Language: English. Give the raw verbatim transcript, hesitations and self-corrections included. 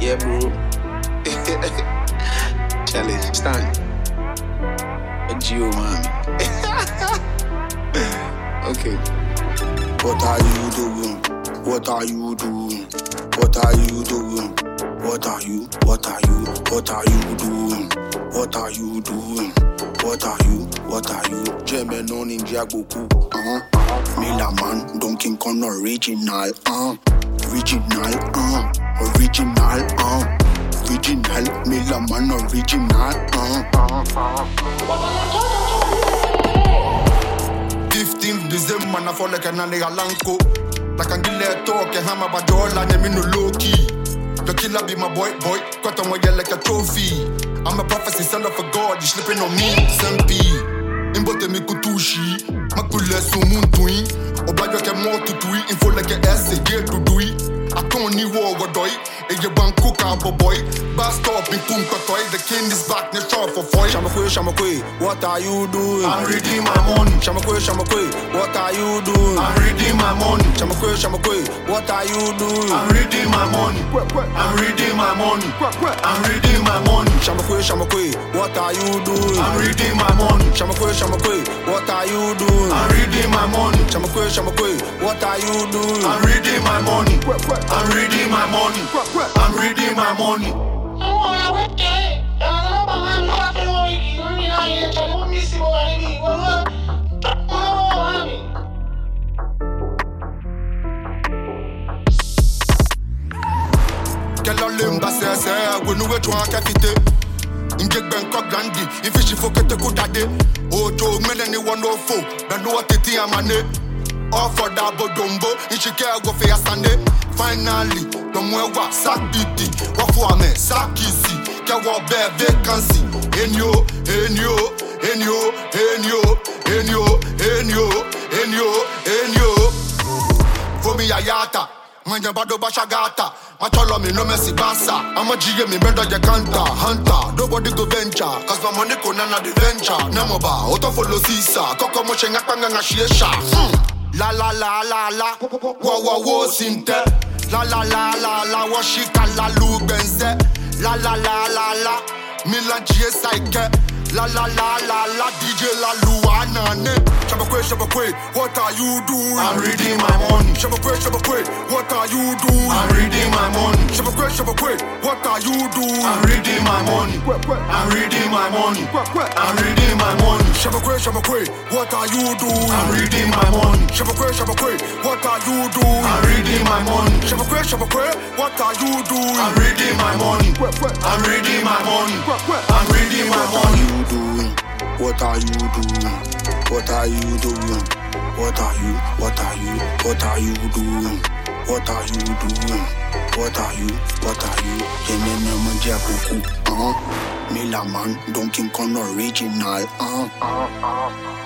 Yeah, bro. Challenge, stand. A Geo, man. Okay. What are you doing? What are you doing? What are you doing? What are you? What are you? What are you doing? What are you doing? What are you? What are you? German on in Jagoku. Uh huh. Miller man, Donkey Kong original. Uh. Original. Uh. Original. Uh. Original. Miller man original. Uh. fifteenth December, I fall like an Alanko. Like a gillet talk, and hammer by door, and I'm in the low key. The killer be my boy, boy, cut on my yell like a trophy. I'm a prophecy, son of a god, you slipping on me, Sempi. Imbote mi kutushi, makule sumuntui. Obajo ke mo tutui, info like a S, ye dudui. I can't need war, doi. And you bank cook out, boy. Bast up in Kunkatoy, the king is back, the shop for foy. Shamakwe, Shamakwe, what are you doing? I'm reading my money. Shamakwe, Shamakwe, what are you doing? I'm reading my money. Shamakwe, Shamakwe, what are you doing? I'm reading my money. I'm reading my money. I'm reading my money. Shamakwe, Shamakwe, what are you doing? I'm reading my money. Shamakwe, Shamakwe, what are you doing? I'm reading my money. Shamakwe, Shamakwe, what are you doing? I'm reading my money. I'm reading my money. I'm reading my money. Quelle limba c'est c'est, we nous étions en quantité. Inject Bangkok grandi, if you faut que te coudade. Ojo, melani one oh four, ben nous a titi à mané. All for that bodombo, in Chicago for your Sunday. Finally, the mwewa, sack biti, wafu ame, sack easy. Kawa bear vacancy. Enyo, enyo, enyo, enyo, enyo, enyo, enyo, enyo. For me ayata, manya bado bashagata. Matolo me no messy basa. I'm a G M, me better ya canta, hunter. Nobody go venture, cause my money ko nana the venture. Namoba, auto follow sisa. Koko mo chenga panga nga shiesha. La la la la la, wa wa wo sinte. La la la la la, wa shika la lu benze. La la la la la, Milan G S I K. La la la la la, D J la luana ne. Shabakwe Shabakwe, what are you doing? I'm reading my money. Shabakwe Shabakwe, what are you doing? I'm reading my money. Shabakwe Shabakwe, what are you doing? I'm reading my money. I'm reading my money. I'm reading my money. Shabakwe Shabakwe, what are you doing? I'm reading my money. Shabakwe Shabakwe, what are you doing? I'm reading my money. Shabakwe Shabakwe, what are you doing? I'm reading my money. I'm reading my money. I'm reading my money. Doing? What are you doing? What are you doing? What are you? What are you? What are you doing? What are you doing? What are you? What are you? Yemene manja kuku. Uh. Miller man, Donkey Kong original. Uh.